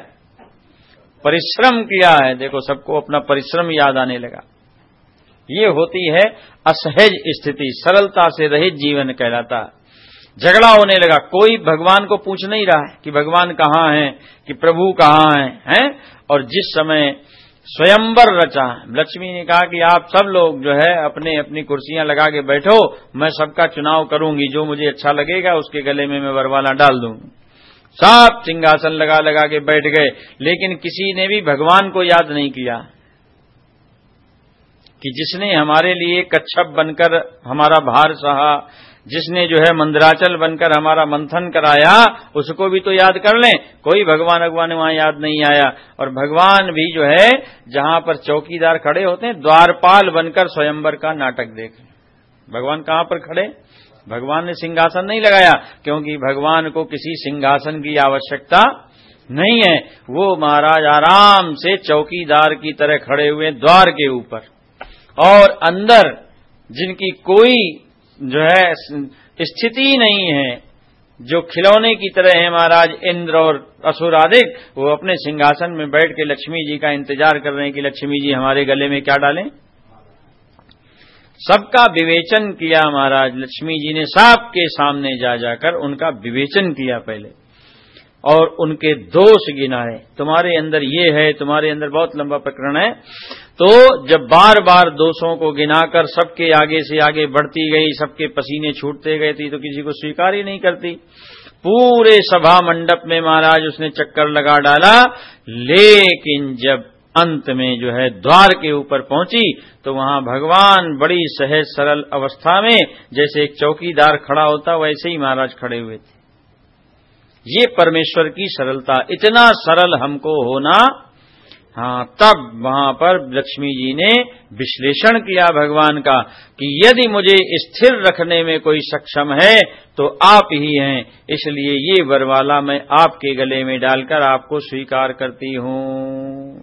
Speaker 1: परिश्रम किया है। देखो सबको अपना परिश्रम याद आने लगा। ये होती है असहज स्थिति, सरलता से रहित जीवन कहलाता। झगड़ा होने लगा, कोई भगवान को पूछ नहीं रहा है कि भगवान कहाँ हैं, कि प्रभु कहाँ हैं, हैं? और जिस समय स्वयंवर रचा, लक्ष्मी ने कहा कि आप सब लोग जो है अपने अपनी कुर्सियां लगा के बैठो, मैं सबका चुनाव करूंगी, जो मुझे अच्छा लगेगा उसके गले में मैं वरमाला डाल दूंगी। सब सिंहासन लगा लगा के बैठ गए, लेकिन किसी ने भी भगवान को याद नहीं किया कि जिसने हमारे लिए कच्छप बनकर हमारा भार सहा, जिसने जो है मंदराचल बनकर हमारा मंथन कराया उसको भी तो याद कर लें। कोई भगवान भगवान वहां याद नहीं आया। और भगवान भी जो है जहां पर चौकीदार खड़े होते हैं, द्वारपाल बनकर स्वयंवर का नाटक देख। भगवान कहां पर खड़े? भगवान ने सिंहासन नहीं लगाया, क्योंकि भगवान को किसी सिंहासन की आवश्यकता नहीं है। वो महाराज आराम से चौकीदार की तरह खड़े हुए द्वार के ऊपर, और अंदर जिनकी कोई जो है स्थिति नहीं है, जो खिलौने की तरह है महाराज इंद्र और असुर आदि, वो अपने सिंहासन में बैठ के लक्ष्मी जी का इंतजार कर रहे हैं कि लक्ष्मी जी हमारे गले में क्या डालें। सबका विवेचन किया महाराज लक्ष्मी जी ने, सबके सामने जा जाकर उनका विवेचन किया पहले, और उनके दोष गिनाए। तुम्हारे अंदर ये है, तुम्हारे अंदर, बहुत लंबा प्रकरण है। तो जब बार बार दोषों को गिनाकर सबके आगे से आगे बढ़ती गई, सबके पसीने छूटते गए थी, तो किसी को स्वीकार ही नहीं करती। पूरे सभा मंडप में महाराज उसने चक्कर लगा डाला, लेकिन जब अंत में जो है द्वार के ऊपर पहुंची तो वहां भगवान बड़ी सहज सरल अवस्था में, जैसे एक चौकीदार खड़ा होता वैसे ही महाराज खड़े हुए थे। ये परमेश्वर की सरलता, इतना सरल हमको होना। हाँ, तब वहां पर लक्ष्मी जी ने विश्लेषण किया भगवान का कि यदि मुझे स्थिर रखने में कोई सक्षम है तो आप ही हैं, इसलिए ये वरमाला मैं आपके गले में डालकर आपको स्वीकार करती हूं।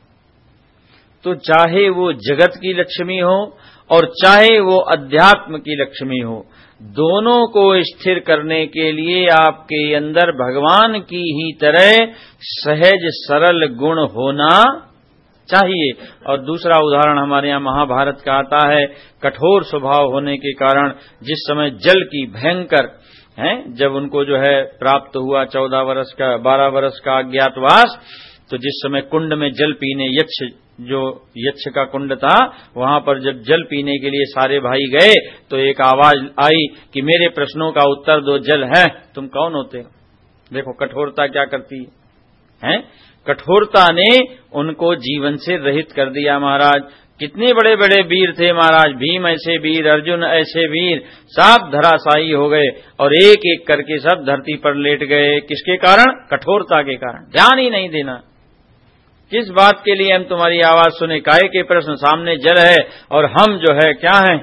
Speaker 1: तो चाहे वो जगत की लक्ष्मी हो और चाहे वो अध्यात्म की लक्ष्मी हो, दोनों को स्थिर करने के लिए आपके अंदर भगवान की ही तरह सहज सरल गुण होना चाहिए। और दूसरा उदाहरण हमारे यहाँ महाभारत का आता है। कठोर स्वभाव होने के कारण जिस समय जल की भयंकर है, जब उनको जो है प्राप्त हुआ चौदह वर्ष का बारह वर्ष का अज्ञातवास, तो जिस समय कुंड में जल पीने, यक्ष जो यक्ष का कुंड था, वहां पर जब जल पीने के लिए सारे भाई गए तो एक आवाज आई कि मेरे प्रश्नों का उत्तर दो, जल है, तुम कौन होते हो? देखो कठोरता क्या करती है, है? कठोरता ने उनको जीवन से रहित कर दिया महाराज। कितने बड़े बड़े वीर थे महाराज, भीम ऐसे वीर, अर्जुन ऐसे वीर, सब धराशायी हो गए और एक एक करके सब धरती पर लेट गए। किसके कारण? कठोरता के कारण। ध्यान ही नहीं देना। किस बात के लिए हम तुम्हारी आवाज सुने? काहे के प्रश्न? सामने जल है और हम जो है क्या हैं?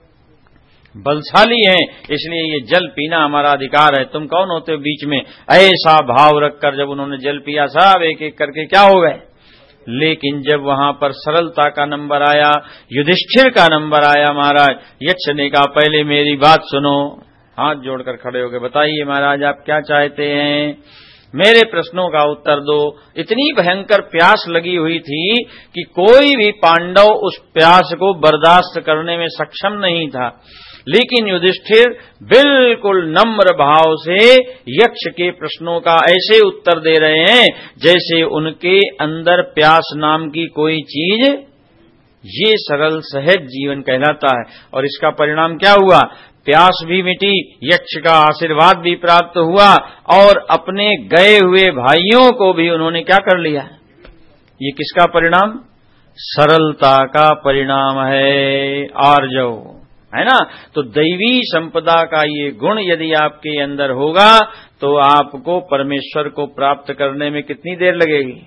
Speaker 1: बलशाली हैं, इसलिए ये जल पीना हमारा अधिकार है। तुम कौन होते हो बीच में? ऐसा भाव रखकर जब उन्होंने जल पिया, सब एक एक करके क्या हो गए। लेकिन जब वहां पर सरलता का नंबर आया, युधिष्ठिर का नंबर आया महाराज, यक्ष ने कहा पहले मेरी बात सुनो। हाथ जोड़कर खड़े हो गए, बताइए महाराज आप क्या चाहते हैं? मेरे प्रश्नों का उत्तर दो। इतनी भयंकर प्यास लगी हुई थी कि कोई भी पांडव उस प्यास को बर्दाश्त करने में सक्षम नहीं था, लेकिन युधिष्ठिर बिल्कुल नम्र भाव से यक्ष के प्रश्नों का ऐसे उत्तर दे रहे हैं जैसे उनके अंदर प्यास नाम की कोई चीज। ये सरल सहज जीवन कहलाता है। और इसका परिणाम क्या हुआ? प्यास भी मिटी, यक्ष का आशीर्वाद भी प्राप्त हुआ, और अपने गए हुए भाइयों को भी उन्होंने क्या कर लिया। ये किसका परिणाम? सरलता का परिणाम है, आर्जव, है ना। तो दैवी संपदा का ये गुण यदि आपके अंदर होगा तो आपको परमेश्वर को प्राप्त करने में कितनी देर लगेगी?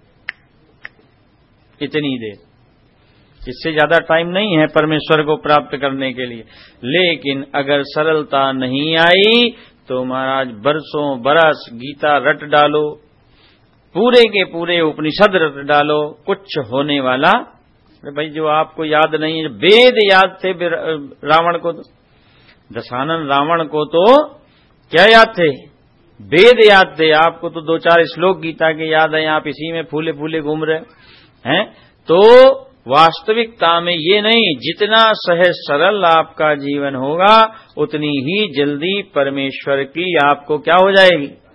Speaker 1: इतनी देर, इससे ज्यादा टाइम नहीं है परमेश्वर को प्राप्त करने के लिए। लेकिन अगर सरलता नहीं आई तो महाराज बरसों बरस गीता रट डालो, पूरे के पूरे उपनिषद रट डालो, कुछ होने वाला। अरे भाई, जो आपको याद नहीं है, वेद याद थे रावण को, तो दशानन रावण को तो क्या याद थे? वेद याद थे। आपको तो दो चार श्लोक गीता के याद है, आप इसी में फूले फूले घूम रहे हैं। तो वास्तविकता में ये नहीं, जितना सहज सरल आपका जीवन होगा उतनी ही जल्दी परमेश्वर की आपको क्या हो जाएगी?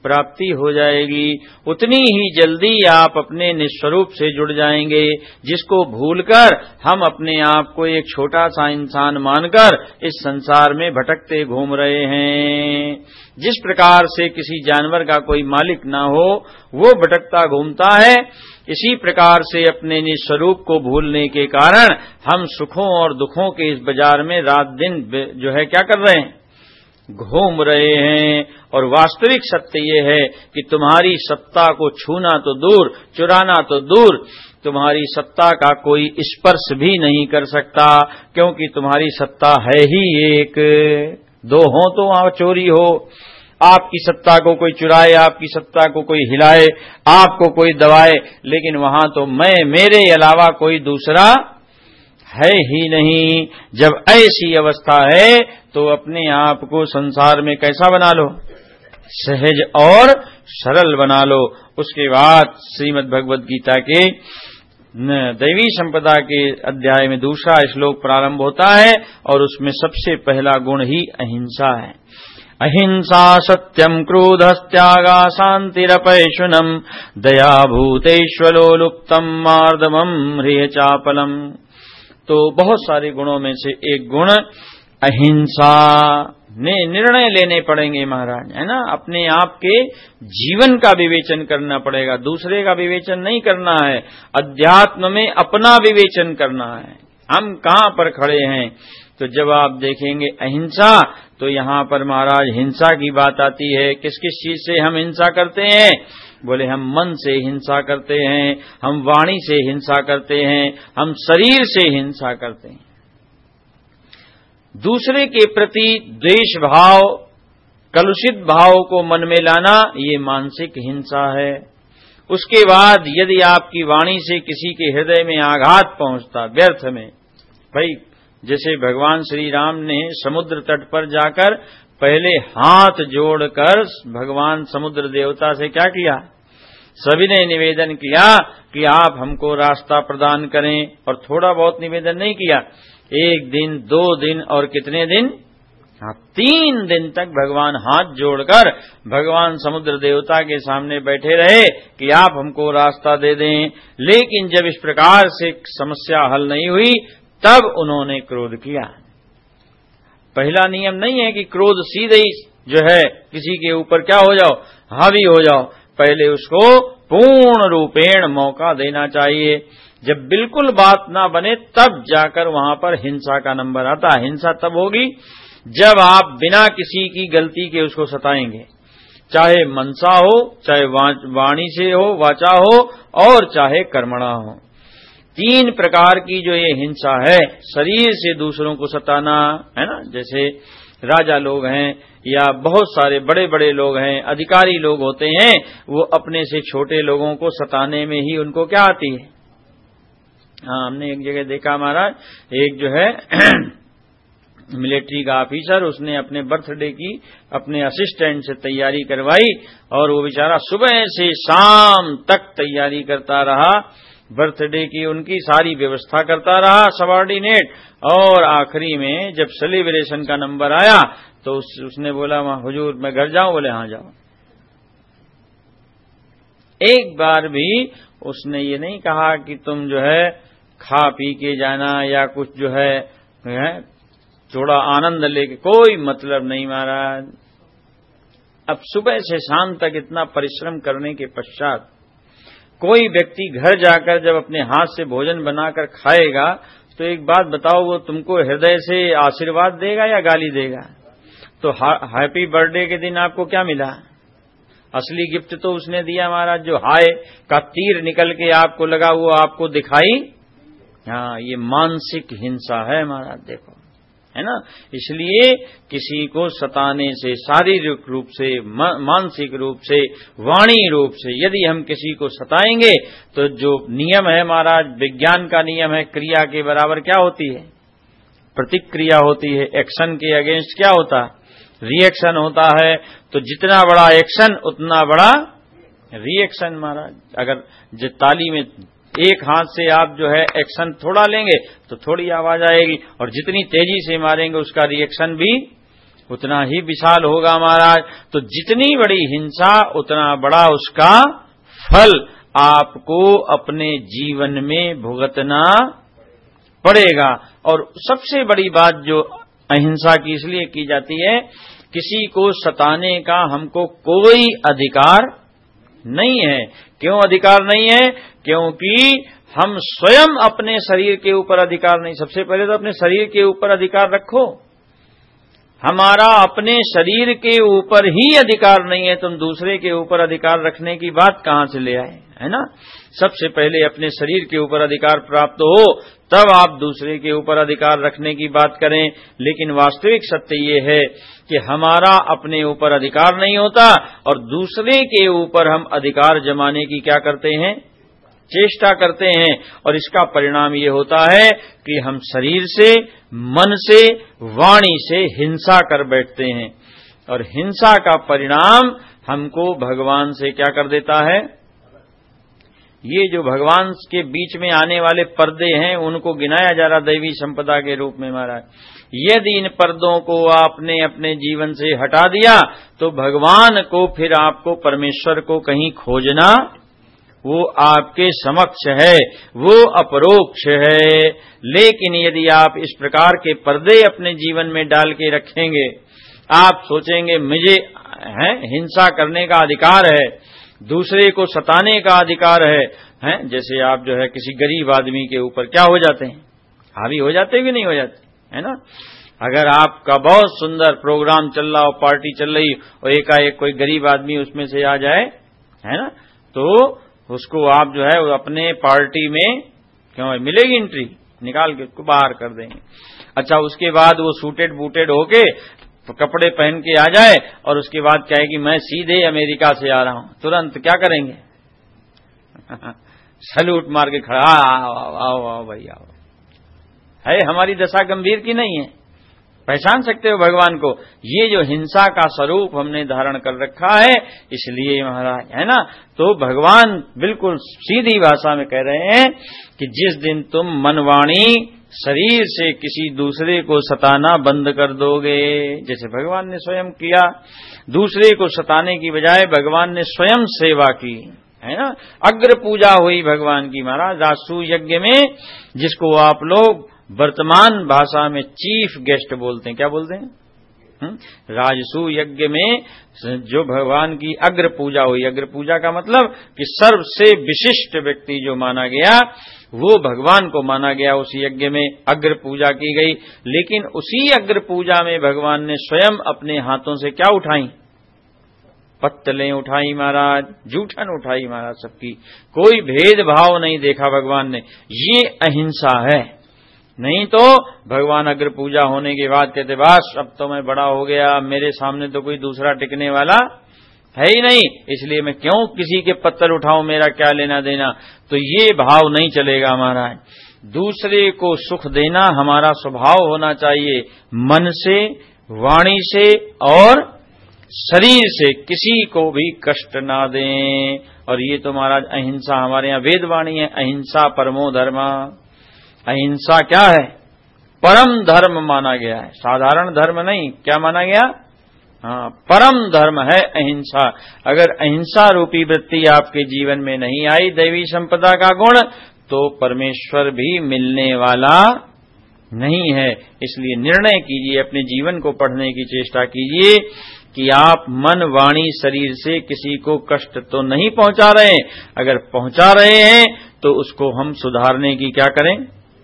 Speaker 1: प्राप्ति हो जाएगी, उतनी ही जल्दी आप अपने निस्वरूप से जुड़ जाएंगे, जिसको भूलकर हम अपने आप को एक छोटा सा इंसान मानकर इस संसार में भटकते घूम रहे हैं। जिस प्रकार से किसी जानवर का कोई मालिक ना हो, वो भटकता घूमता है, इसी प्रकार से अपने निस्वरूप को भूलने के कारण हम सुखों और दुखों के इस बाजार में रात दिन जो है क्या कर रहे हैं, घूम रहे हैं। और वास्तविक सत्य ये है कि तुम्हारी सत्ता को छूना तो दूर, चुराना तो दूर, तुम्हारी सत्ता का कोई स्पर्श भी नहीं कर सकता, क्योंकि तुम्हारी सत्ता है ही एक। दो हो तो वहां चोरी हो, आपकी सत्ता को कोई चुराए, आपकी सत्ता को कोई हिलाए, आपको कोई दबाए, लेकिन वहां तो मैं, मेरे अलावा कोई दूसरा है ही नहीं। जब ऐसी अवस्था है तो अपने आप को संसार में कैसा बना लो, सहज और सरल बना लो। उसके बाद श्रीमद् भगवद गीता के दैवी संपदा के अध्याय में दूसरा श्लोक प्रारंभ होता है और उसमें सबसे पहला गुण ही अहिंसा है। अहिंसा सत्यम क्रोधस्त्यागा शांतिरपैशुनम दया भूतेष्वलो लुप्तम मार्दमम ह्रिय चापलम। तो बहुत सारे गुणों में से एक गुण अहिंसा ने निर्णय लेने पड़ेंगे महाराज, है ना। अपने आप के जीवन का विवेचन करना पड़ेगा, दूसरे का विवेचन नहीं करना है। अध्यात्म में अपना विवेचन करना है, हम कहां पर खड़े हैं। तो जब आप देखेंगे अहिंसा, तो यहां पर महाराज हिंसा की बात आती है। किस किस चीज से हम हिंसा करते हैं? बोले हम मन से हिंसा करते हैं, हम वाणी से हिंसा करते हैं, हम शरीर से हिंसा करते हैं। दूसरे के प्रति द्वेष भाव, कलुषित भाव को मन में लाना, ये मानसिक हिंसा है। उसके बाद यदि आपकी वाणी से किसी के हृदय में आघात पहुंचता व्यर्थ में, भाई जैसे भगवान श्री राम ने समुद्र तट पर जाकर पहले हाथ जोड़कर भगवान समुद्र देवता से क्या किया, सभी ने निवेदन किया कि आप हमको रास्ता प्रदान करें, और थोड़ा बहुत निवेदन नहीं किया, एक दिन, दो दिन और कितने दिन, हाँ तीन दिन तक भगवान हाथ जोड़कर भगवान समुद्र देवता के सामने बैठे रहे कि आप हमको रास्ता दे दें। लेकिन जब इस प्रकार से समस्या हल नहीं हुई, तब उन्होंने क्रोध किया। पहला नियम नहीं है कि क्रोध सीधे ही जो है किसी के ऊपर क्या हो जाओ, हावी हो जाओ। पहले उसको पूर्ण रूपेण मौका देना चाहिए। जब बिल्कुल बात ना बने तब जाकर वहां पर हिंसा का नंबर आता है। हिंसा तब होगी जब आप बिना किसी की गलती के उसको सताएंगे, चाहे मनसा हो, चाहे वाणी से हो, वाचा हो, और चाहे कर्मणा हो। तीन प्रकार की जो ये हिंसा है, शरीर से दूसरों को सताना, है ना, जैसे राजा लोग हैं या बहुत सारे बड़े बड़े लोग हैं, अधिकारी लोग होते हैं, वो अपने से छोटे लोगों को सताने में ही उनको क्या आती है। हाँ, हमने एक जगह देखा महाराज, एक जो है मिलिट्री का ऑफिसर, उसने अपने बर्थडे की अपने असिस्टेंट से तैयारी करवाई, और वो बेचारा सुबह से शाम तक तैयारी करता रहा, बर्थडे की उनकी सारी व्यवस्था करता रहा सबॉर्डिनेट। और आखिरी में जब सेलिब्रेशन का नंबर आया तो उस, उसने बोला हुजूर मैं घर जाऊं? बोले हाँ जाओ। एक बार भी उसने ये नहीं कहा कि तुम जो है खा पी के जाना या कुछ जो है, है थोड़ा आनंद लेके, कोई मतलब नहीं महाराज। अब सुबह से शाम तक इतना परिश्रम करने के पश्चात कोई व्यक्ति घर जाकर जब अपने हाथ से भोजन बनाकर खाएगा, तो एक बात बताओ, वो तुमको हृदय से आशीर्वाद देगा या गाली देगा? तो हैप्पी बर्थडे के दिन आपको क्या मिला? असली गिफ्ट तो उसने दिया महाराज, जो हाय का तीर निकल के आपको लगा वो आपको दिखाई। हाँ, ये मानसिक हिंसा है महाराज, देखो, है ना। इसलिए किसी को सताने से, शारीरिक रूप से, मानसिक रूप से, वाणी रूप से यदि हम किसी को सताएंगे, तो जो नियम है महाराज, विज्ञान का नियम है, क्रिया के बराबर क्या होती है? प्रतिक्रिया होती है। एक्शन के अगेंस्ट क्या होता है? रिएक्शन होता है। तो जितना बड़ा एक्शन उतना बड़ा रिएक्शन महाराज। अगर जो ताली में एक हाथ से आप जो है एक्शन थोड़ा लेंगे तो थोड़ी आवाज आएगी, और जितनी तेजी से मारेंगे उसका रिएक्शन भी उतना ही विशाल होगा महाराज। तो जितनी बड़ी हिंसा उतना बड़ा उसका फल आपको अपने जीवन में भुगतना पड़ेगा। और सबसे बड़ी बात जो अहिंसा की इसलिए की जाती है, किसी को सताने का हमको कोई अधिकार नहीं है। क्यों अधिकार नहीं है? क्योंकि हम स्वयं अपने शरीर के ऊपर अधिकार नहीं। सबसे पहले तो अपने शरीर के ऊपर अधिकार रखो। हमारा अपने शरीर के ऊपर ही अधिकार नहीं है, तुम दूसरे के ऊपर अधिकार रखने की बात कहां से ले आए, है ना। सबसे पहले अपने शरीर के ऊपर अधिकार प्राप्त हो, तब आप दूसरे के ऊपर अधिकार रखने की बात करें। लेकिन वास्तविक सत्य ये है कि हमारा अपने ऊपर अधिकार नहीं होता और दूसरे के ऊपर हम अधिकार जमाने की क्या करते हैं, चेष्टा करते हैं। और इसका परिणाम ये होता है कि हम शरीर से, मन से, वाणी से हिंसा कर बैठते हैं। और हिंसा का परिणाम हमको भगवान से क्या कर देता है। ये जो भगवान के बीच में आने वाले पर्दे हैं उनको गिनाया जा रहा दैवी संपदा के रूप में महाराज। यदि इन पर्दों को आपने अपने जीवन से हटा दिया तो भगवान को, फिर आपको परमेश्वर को कहीं खोजना, वो आपके समक्ष है, वो अपरोक्ष है। लेकिन यदि आप इस प्रकार के पर्दे अपने जीवन में डाल के रखेंगे, आप सोचेंगे मुझे है हिंसा करने का अधिकार है, दूसरे को सताने का अधिकार है, हैं? जैसे आप जो है किसी गरीब आदमी के ऊपर क्या हो जाते हैं, हावी हो जाते कि नहीं हो जाते, है ना। अगर आपका बहुत सुंदर प्रोग्राम चल रहा हो, पार्टी चल रही और एकाएक कोई गरीब आदमी उसमें से आ जाए, है ना, तो उसको आप जो है अपने पार्टी में क्यों मिलेगी एंट्री, निकाल के उसको बाहर कर देंगे। अच्छा, उसके बाद वो सूटेड बूटेड होके कपड़े पहन के आ जाए और उसके बाद क्या है कि मैं सीधे अमेरिका से आ रहा हूं, तुरंत क्या करेंगे सैल्यूट मार के खड़ा, आओ आओ आओ भाई आओ। है हमारी दशा गंभीर की नहीं है? पहचान सकते हो भगवान को। ये जो हिंसा का स्वरूप हमने धारण कर रखा है, इसलिए महाराज, है ना। तो भगवान बिल्कुल सीधी भाषा में कह रहे हैं कि जिस दिन तुम मनवाणी शरीर से किसी दूसरे को सताना बंद कर दोगे, जैसे भगवान ने स्वयं किया, दूसरे को सताने की बजाय भगवान ने स्वयं सेवा की, है ना। अग्र पूजा हुई भगवान की महाराज राजसूय यज्ञ में, जिसको आप लोग वर्तमान भाषा में चीफ गेस्ट बोलते हैं। क्या बोलते हैं? राजसूय यज्ञ में जो भगवान की अग्र पूजा हुई। अग्र पूजा का मतलब कि सर्वसे विशिष्ट व्यक्ति जो माना गया वो भगवान को माना गया, उस यज्ञ में अग्र पूजा की गई। लेकिन उसी अग्र पूजा में भगवान ने स्वयं अपने हाथों से क्या उठाई, पत्तलें उठाई महाराज, जूठन उठाई महाराज, सबकी कोई भेदभाव नहीं देखा भगवान ने। ये अहिंसा है। नहीं तो भगवान अग्र पूजा होने के बाद कहते बस अब तो मैं बड़ा हो गया, मेरे सामने तो कोई दूसरा टिकने वाला है ही नहीं, इसलिए मैं क्यों किसी के पत्थर उठाऊं, मेरा क्या लेना देना। तो ये भाव नहीं चलेगा महाराज। दूसरे को सुख देना हमारा स्वभाव होना चाहिए, मन से, वाणी से और शरीर से किसी को भी कष्ट ना दें। और ये तो महाराज अहिंसा हमारे यहाँ वेदवाणी है, अहिंसा परमो धर्मा। अहिंसा क्या है? परम धर्म माना गया है, साधारण धर्म नहीं। क्या माना गया? हाँ, परम धर्म है अहिंसा। अगर अहिंसा रूपी वृत्ति आपके जीवन में नहीं आई, दैवी संपदा का गुण, तो परमेश्वर भी मिलने वाला नहीं है। इसलिए निर्णय कीजिए, अपने जीवन को पढ़ने की चेष्टा कीजिए कि आप मन, वाणी, शरीर से किसी को कष्ट तो नहीं पहुंचा रहे। अगर पहुंचा रहे हैं तो उसको हम सुधारने की क्या करें,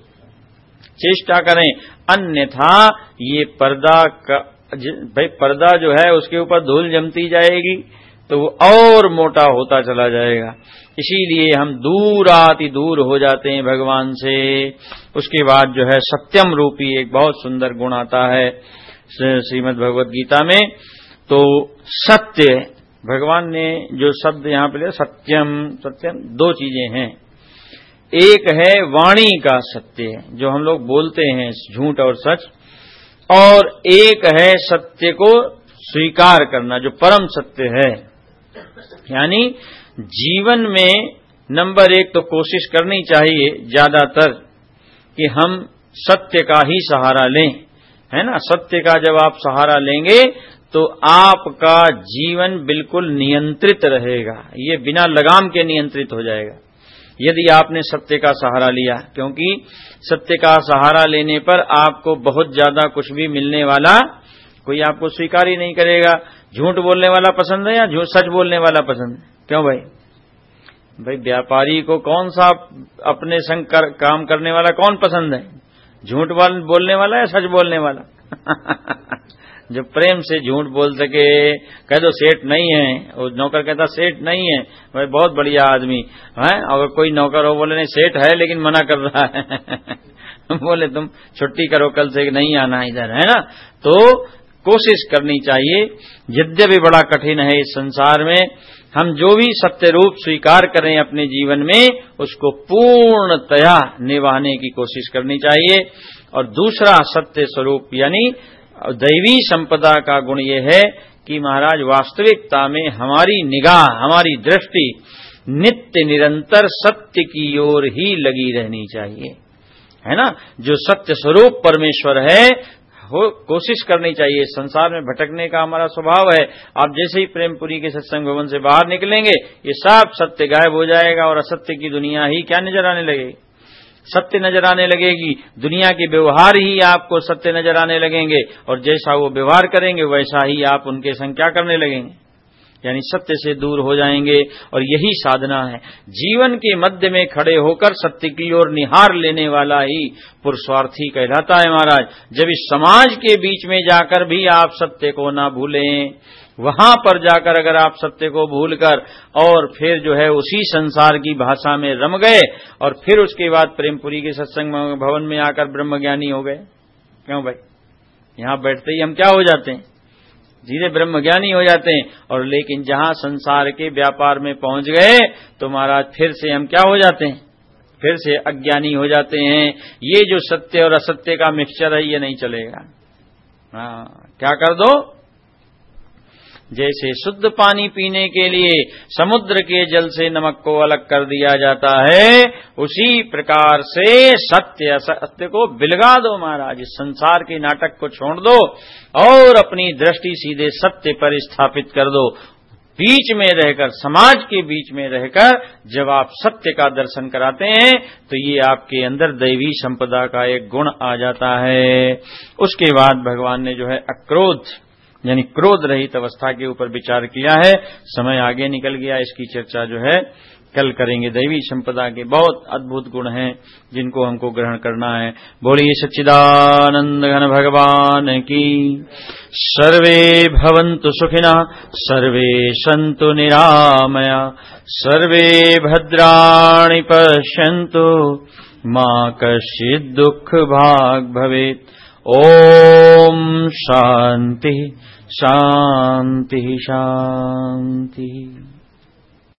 Speaker 1: चेष्टा करें। अन्यथा ये पर्दा का भाई पर्दा जो है उसके ऊपर धूल जमती जाएगी तो वो और मोटा होता चला जाएगा। इसीलिए हम दूर आति दूर हो जाते हैं भगवान से। उसके बाद जो है सत्यम रूपी एक बहुत सुंदर गुण आता है श्रीमद् भगवद गीता में। तो सत्य, भगवान ने जो शब्द यहां पे लिया सत्यम, सत्यम दो चीजें हैं। एक है वाणी का सत्य जो हम लोग बोलते हैं, झूठ और सच, और एक है सत्य को स्वीकार करना जो परम सत्य है। यानी जीवन में नंबर एक तो कोशिश करनी चाहिए ज्यादातर कि हम सत्य का ही सहारा लें, है ना। सत्य का जब आप सहारा लेंगे तो आपका जीवन बिल्कुल नियंत्रित रहेगा, ये बिना लगाम के नियंत्रित हो जाएगा यदि आपने सत्य का सहारा लिया, क्योंकि सत्य का सहारा लेने पर आपको बहुत ज्यादा कुछ भी मिलने वाला, कोई आपको स्वीकार ही नहीं करेगा। झूठ बोलने वाला पसंद है या झूठ सच बोलने वाला पसंद है? क्यों भाई? भाई व्यापारी को कौन सा अपने संग कर, काम करने वाला कौन पसंद है? झूठ बोलने वाला या सच बोलने वाला? जो प्रेम से झूठ बोल सके, कह दो सेठ नहीं है, वो नौकर कहता सेठ नहीं है, भाई बहुत बढ़िया आदमी है। अगर कोई नौकर हो बोले नहीं सेठ है लेकिन मना कर रहा है बोले तुम छुट्टी करो कल से, नहीं आना इधर, है ना। तो कोशिश करनी चाहिए, यद्यपि बड़ा कठिन है इस संसार में, हम जो भी सत्य रूप स्वीकार करें अपने जीवन में उसको पूर्णतया निभाने की कोशिश करनी चाहिए। और दूसरा सत्य स्वरूप यानी दैवी संपदा का गुण यह है कि महाराज वास्तविकता में हमारी निगाह, हमारी दृष्टि नित्य निरंतर सत्य की ओर ही लगी रहनी चाहिए, है ना। जो सत्य स्वरूप परमेश्वर है हो कोशिश करनी चाहिए। संसार में भटकने का हमारा स्वभाव है। आप जैसे ही प्रेमपुरी के सत्संग भवन से बाहर निकलेंगे ये सब सत्य गायब हो जाएगा और असत्य की दुनिया ही क्या नजर आने लगेगी? सत्य नजर आने लगेगी। दुनिया के व्यवहार ही आपको सत्य नजर आने लगेंगे और जैसा वो व्यवहार करेंगे वैसा ही आप उनके संग क्या करने लगेंगे, यानी सत्य से दूर हो जाएंगे। और यही साधना है। जीवन के मध्य में खड़े होकर सत्य की ओर निहार लेने वाला ही पुरुषार्थी कहलाता है महाराज। जब इस समाज के बीच में जाकर भी आप सत्य को ना भूलें, वहां पर जाकर अगर आप सत्य को भूलकर और फिर जो है उसी संसार की भाषा में रम गए और फिर उसके बाद प्रेमपुरी के सत्संग भवन में आकर ब्रह्मज्ञानी हो गए, क्यों भाई? यहां बैठते ही हम क्या हो जाते हैं? सीधे ब्रह्मज्ञानी हो जाते हैं। और लेकिन जहां संसार के व्यापार में पहुंच गए तो महाराज फिर से हम क्या हो जाते हैं? फिर से अज्ञानी हो जाते हैं। ये जो सत्य और असत्य का मिक्सचर है ये नहीं चलेगा। हाँ, क्या कर दो? जैसे शुद्ध पानी पीने के लिए समुद्र के जल से नमक को अलग कर दिया जाता है, उसी प्रकार से सत्य असत्य को बिलगा दो महाराज। इस संसार के नाटक को छोड़ दो और अपनी दृष्टि सीधे सत्य पर स्थापित कर दो। बीच में रहकर, समाज के बीच में रहकर जब आप सत्य का दर्शन कराते हैं तो ये आपके अंदर दैवी संपदा का एक गुण आ जाता है। उसके बाद भगवान ने जो है अक्रोध यानी क्रोध रहित अवस्था के ऊपर विचार किया है। समय आगे निकल गया, इसकी चर्चा जो है कल करेंगे। दैवी संपदा के बहुत अद्भुत गुण हैं जिनको हमको ग्रहण करना है। बोलिए सच्चिदानंद घन भगवान की। सर्वे भवन्तु सुखिनः, सर्वे सन्तु निरामया, सर्वे भद्राणि पश्यन्तु, मा कश्चित् दुःख भाग् भवेत्। ओम शांति शांति शांति।